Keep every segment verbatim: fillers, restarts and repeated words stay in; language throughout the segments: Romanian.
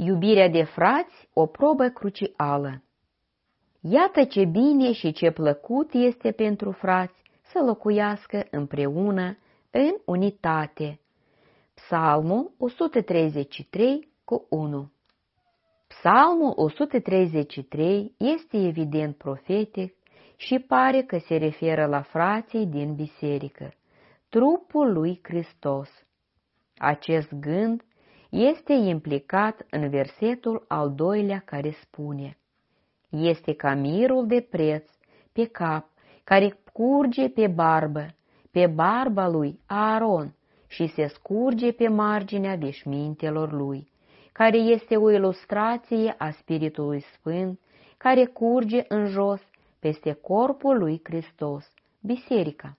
Iubirea de frați, o probă crucială. Iată ce bine și ce plăcut este pentru frați să locuiască împreună în unitate. Psalmul o sută treizeci și trei cu unu. Psalmul o sută treizeci și trei este evident profetic și pare că se referă la frații din biserică, trupul lui Hristos. Acest gând este implicat în versetul al doilea care spune: este ca mirul de preț pe cap, care curge pe barbă, pe barba lui Aaron și se scurge pe marginea veșmintelor lui, care este o ilustrație a Spiritului Sfânt, care curge în jos peste corpul lui Hristos, biserica.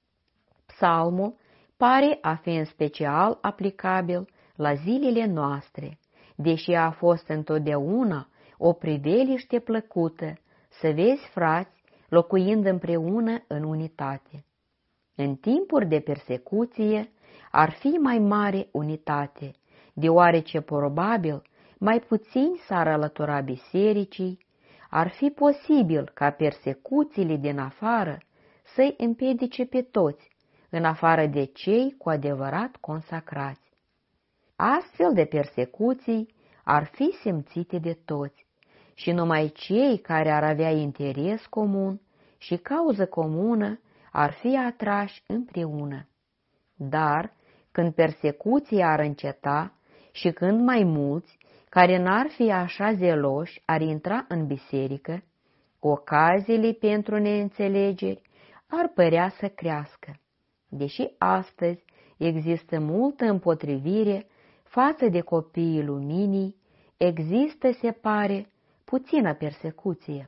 Psalmul pare a fi în special aplicabil la zilele noastre, deși a fost întotdeauna o priveliște plăcută să vezi frați locuind împreună în unitate. În timpuri de persecuție ar fi mai mare unitate, deoarece probabil mai puțini s-ar alătura bisericii, ar fi posibil ca persecuțiile din afară să-i împiedice pe toți, în afară de cei cu adevărat consacrați. Astfel de persecuții ar fi simțite de toți și numai cei care ar avea interes comun și cauză comună ar fi atrași împreună. Dar, când persecuția ar înceta și când mai mulți, care n-ar fi așa zeloși, ar intra în biserică, ocaziile pentru neînțelegeri ar părea să crească. Deși astăzi există multă împotrivire față de copiii luminii, există, se pare, puțină persecuție.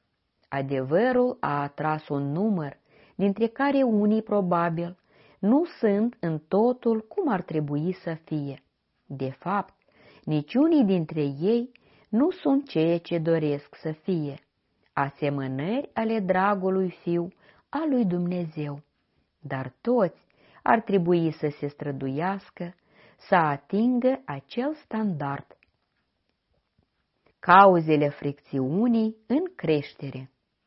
Adevărul a atras un număr, dintre care unii probabil nu sunt în totul cum ar trebui să fie. De fapt, niciunii dintre ei nu sunt ceea ce doresc să fie, asemănări ale dragului Fiu al lui Dumnezeu. Dar toți ar trebui să se străduiască să atingă acel standard. Cauzele fricțiunii în creștere.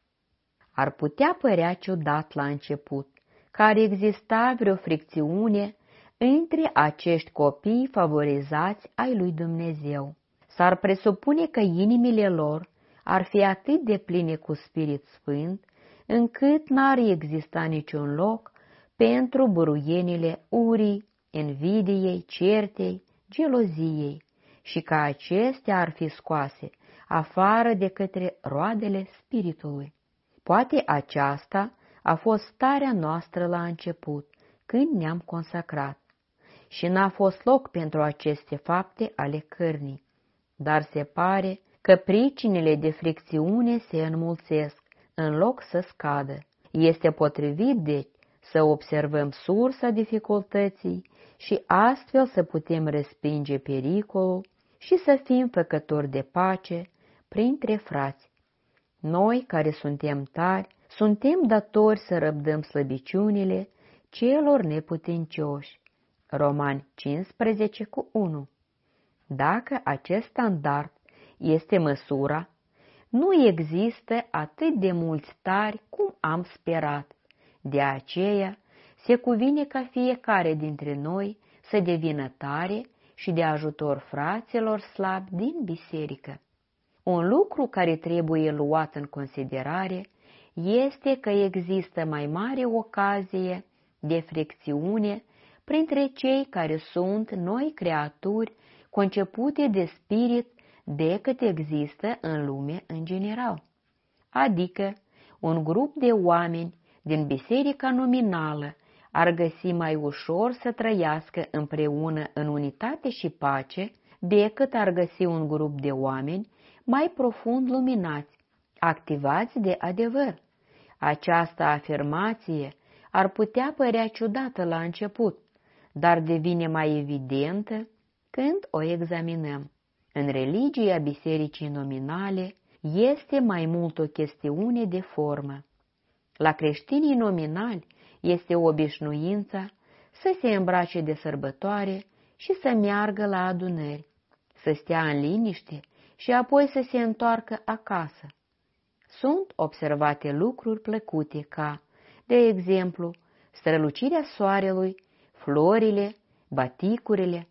Ar putea părea ciudat la început că ar exista vreo fricțiune între acești copii favorizați ai lui Dumnezeu. S-ar presupune că inimile lor ar fi atât de pline cu Spirit Sfânt, încât n-ar exista niciun loc pentru buruienile urii, invidiei, certei, geloziei, și că acestea ar fi scoase afară de către roadele Spiritului. Poate aceasta a fost starea noastră la început, când ne-am consacrat, și n-a fost loc pentru aceste fapte ale cărnii, dar se pare că pricinile de fricțiune se înmulțesc, în loc să scadă. Este potrivit, deci, să observăm sursa dificultății și astfel să putem respinge pericolul și să fim făcători de pace printre frați. Noi, care suntem tari, suntem datori să răbdăm slăbiciunile celor neputincioși. Romani cincisprezece cu unu. Dacă acest standard este măsura, nu există atât de mulți tari cum am sperat. De aceea, se cuvine ca fiecare dintre noi să devină tare și de ajutor fraților slabi din biserică. Un lucru care trebuie luat în considerare este că există mai mare ocazie de fricțiune printre cei care sunt noi creaturi concepute de spirit decât există în lume în general. Adică, un grup de oameni din biserica nominală ar găsi mai ușor să trăiască împreună în unitate și pace decât ar găsi un grup de oameni mai profund luminați, activați de adevăr. Această afirmație ar putea părea ciudată la început, dar devine mai evidentă când o examinăm. În religia bisericii nominale este mai mult o chestiune de formă. La creștinii nominali este obișnuința să se îmbrace de sărbătoare și să meargă la adunări, să stea în liniște și apoi să se întoarcă acasă. Sunt observate lucruri plăcute ca, de exemplu, strălucirea soarelui, florile, baticurile.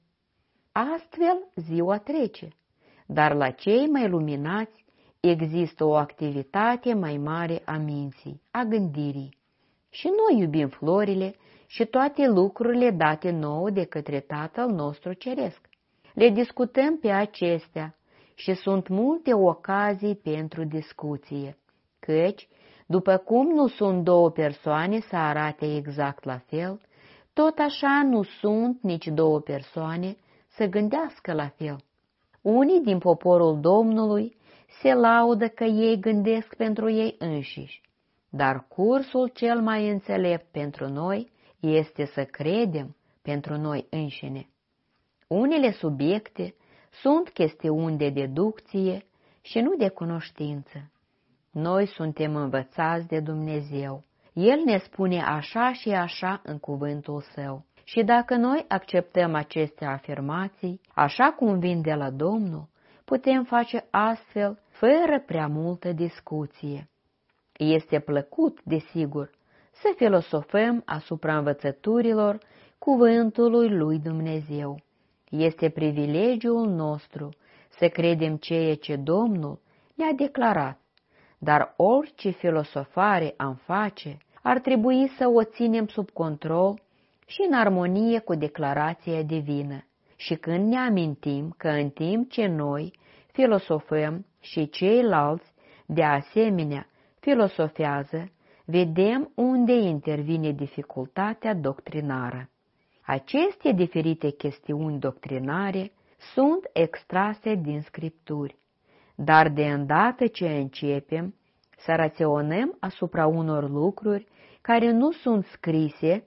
Astfel ziua trece, dar la cei mai luminați există o activitate mai mare a minții, a gândirii. Și noi iubim florile și toate lucrurile date nouă de către Tatăl nostru Ceresc. Le discutăm pe acestea și sunt multe ocazii pentru discuție, căci, după cum nu sunt două persoane să arate exact la fel, tot așa nu sunt nici două persoane să gândească la fel. Unii din poporul Domnului se laudă că ei gândesc pentru ei înșiși, dar cursul cel mai înțelept pentru noi este să credem pentru noi înșine. Unele subiecte sunt chestiuni de deducție și nu de cunoștință. Noi suntem învățați de Dumnezeu. El ne spune așa și așa în cuvântul Său. Și dacă noi acceptăm aceste afirmații, așa cum vin de la Domnul, putem face astfel fără prea multă discuție. Este plăcut, desigur, să filosofăm asupra învățăturilor cuvântului lui Dumnezeu. Este privilegiul nostru să credem ceea ce Domnul ne-a declarat, dar orice filosofare am face, ar trebui să o ținem sub control și în armonie cu declarația divină. Și când ne amintim că în timp ce noi filosofăm și ceilalți de asemenea filosofează, vedem unde intervine dificultatea doctrinară. Aceste diferite chestiuni doctrinare sunt extrase din Scripturi, dar de îndată ce începem să raționăm asupra unor lucruri care nu sunt scrise,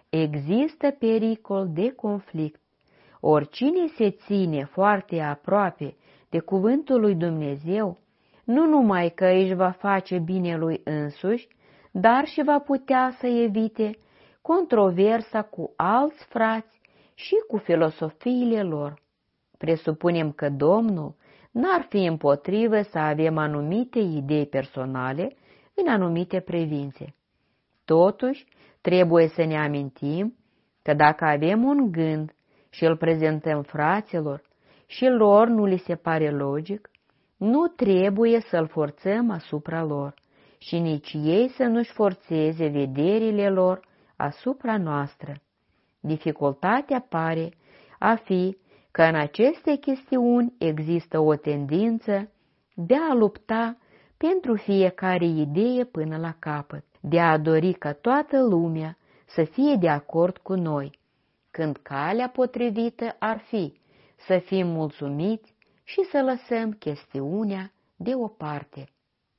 există pericol de conflict. Oricine se ține foarte aproape de cuvântul lui Dumnezeu, nu numai că își va face bine lui însuși, dar și va putea să evite controversa cu alți frați și cu filosofiile lor. Presupunem că Domnul n-ar fi împotrivă să avem anumite idei personale în anumite privințe. Totuși, trebuie să ne amintim că dacă avem un gând și îl prezentăm fraților și lor nu li se pare logic, nu trebuie să-l forțăm asupra lor și nici ei să nu-și forțeze vederile lor asupra noastră. Dificultatea pare a fi că în aceste chestiuni există o tendință de a lupta pentru fiecare idee până la capăt, de a dori ca toată lumea să fie de acord cu noi, când calea potrivită ar fi să fim mulțumiți și să lăsăm chestiunea deoparte.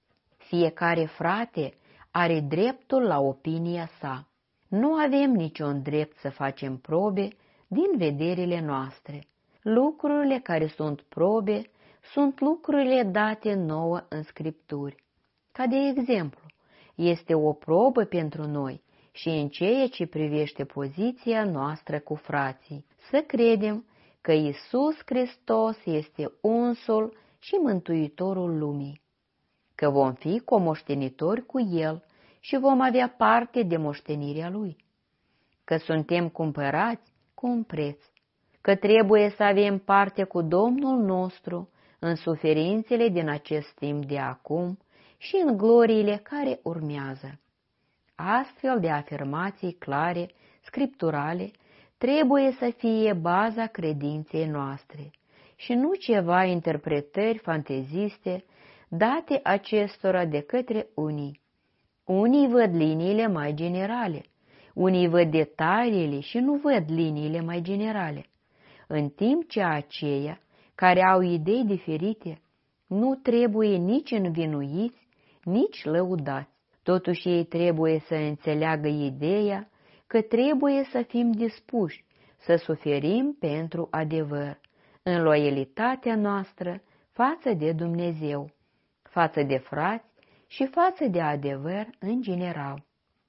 Fiecare frate are dreptul la opinia sa. Nu avem niciun drept să facem probe din vederile noastre. Lucrurile care sunt probe sunt lucrurile date nouă în Scripturi. Ca de exemplu, este o probă pentru noi și în ceea ce privește poziția noastră cu frații, să credem că Iisus Hristos este unsul și mântuitorul lumii, că vom fi comoștenitori cu El și vom avea parte de moștenirea Lui, că suntem cumpărați cu un preț, că trebuie să avem parte cu Domnul nostru în suferințele din acest timp de acum și în gloriile care urmează. Astfel de afirmații clare, scripturale, trebuie să fie baza credinței noastre și nu ceva interpretări fanteziste date acestora de către unii. Unii văd liniile mai generale, unii văd detaliile și nu văd liniile mai generale, în timp ce aceia care au idei diferite nu trebuie nici învinuiți, nici lăudați. Totuși ei trebuie să înțeleagă ideea că trebuie să fim dispuși să suferim pentru adevăr, în loialitatea noastră față de Dumnezeu, față de frați și față de adevăr în general.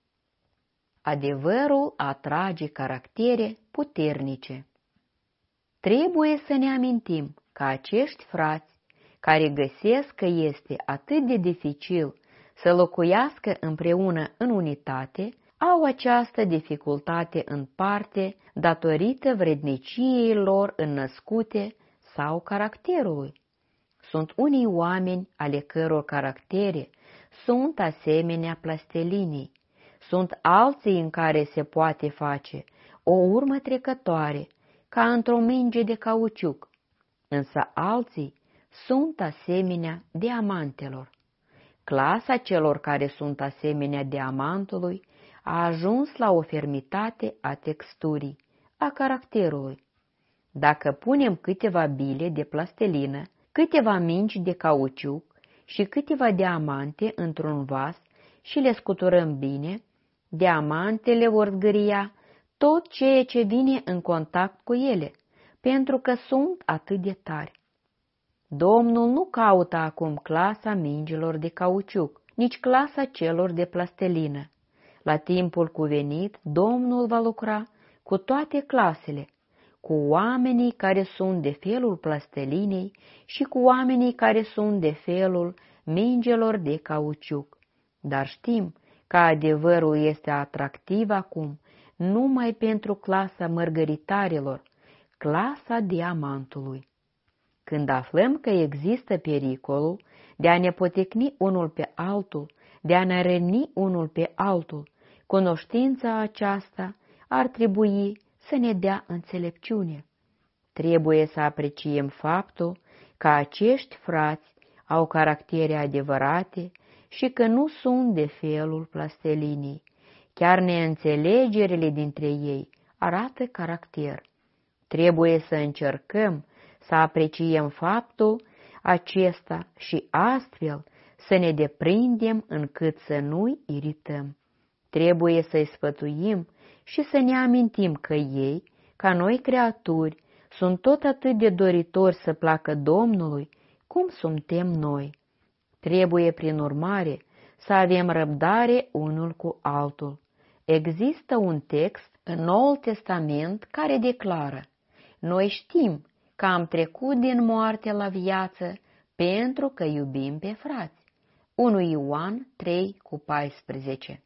Adevărul atrage caractere puternice. Trebuie să ne amintim că acești frați, care găsesc că este atât de dificil să locuiască împreună în unitate, au această dificultate în parte datorită vredniciei lor înnăscute sau caracterului. Sunt unii oameni ale căror caractere sunt asemenea plastelinii, sunt alții în care se poate face o urmă trecătoare, ca într-o minge de cauciuc, însă alții sunt asemenea diamantelor. Clasa celor care sunt asemenea diamantului a ajuns la o fermitate a texturii, a caracterului. Dacă punem câteva bile de plastelină, câteva mingi de cauciuc și câteva diamante într-un vas și le scuturăm bine, diamantele vor zgâria tot ceea ce vine în contact cu ele, pentru că sunt atât de tari. Domnul nu caută acum clasa mingilor de cauciuc, nici clasa celor de plastelină. La timpul cuvenit, Domnul va lucra cu toate clasele, cu oamenii care sunt de felul plastelinei și cu oamenii care sunt de felul mingelor de cauciuc. Dar știm că adevărul este atractiv acum numai pentru clasa mărgăritarilor, clasa diamantului. Când aflăm că există pericolul de a ne potecni unul pe altul, de a ne răni unul pe altul, cunoștința aceasta ar trebui să ne dea înțelepciune. Trebuie să apreciem faptul că acești frați au caractere adevărate și că nu sunt de felul plastelinii. Chiar neînțelegerile dintre ei arată caracter. Trebuie să încercăm să apreciem faptul acesta și astfel să ne deprindem încât să nu-i irităm. Trebuie să-i sfătuim și să ne amintim că ei, ca noi creaturi, sunt tot atât de doritori să placă Domnului cum suntem noi. Trebuie, prin urmare, să avem răbdare unul cu altul. Există un text în Noul Testament care declară: noi știm că am trecut din moarte la viață pentru că iubim pe frați. unu Ioan trei cu paisprezece.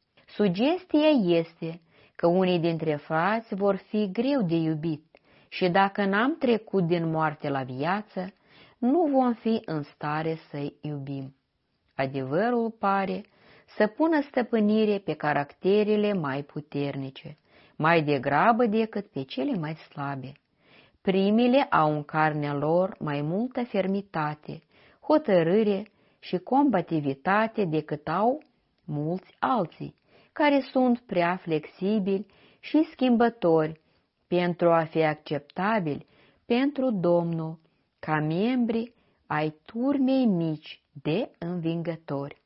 Sugestia este că unii dintre frați vor fi greu de iubit și dacă n-am trecut din moarte la viață, nu vom fi în stare să-i iubim. Adevărul pare să pună stăpânire pe caracterele mai puternice, mai degrabă decât pe cele mai slabe. Primele au în carnea lor mai multă fermitate, hotărâre și combativitate decât au mulți alții, care sunt prea flexibili și schimbători pentru a fi acceptabili pentru Domnul, ca membri ai turmei mici de învingători.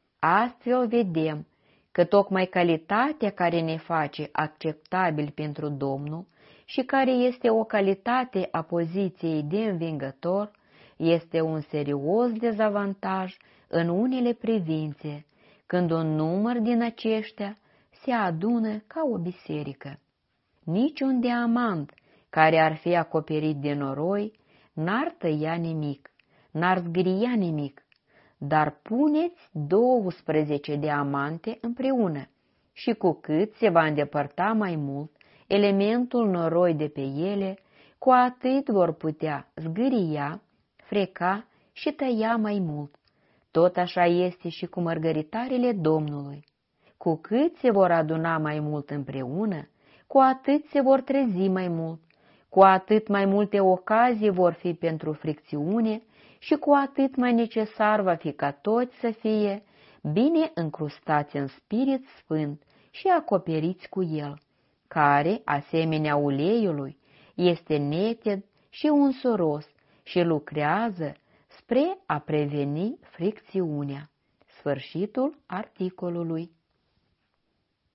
Astfel vedem că tocmai calitatea care ne face acceptabili pentru Domnul și care este o calitate a poziției de învingător, este un serios dezavantaj în unele privințe, când un număr din aceștia se adună ca o biserică. Niciun diamant care ar fi acoperit de noroi n-ar tăia nimic, n-ar zgâria nimic, dar puneți douăsprezece diamante împreună și cu cât se va îndepărta mai mult elementul noroi de pe ele, cu atât vor putea zgâria, freca și tăia mai mult. Tot așa este și cu mărgăritarele Domnului. Cu cât se vor aduna mai mult împreună, cu atât se vor trezi mai mult, cu atât mai multe ocazii vor fi pentru fricțiune și cu atât mai necesar va fi ca toți să fie bine încrustați în Spirit Sfânt și acoperiți cu el, care, asemenea uleiului, este neted și unsuros și lucrează spre a preveni fricțiunea. Sfârșitul articolului.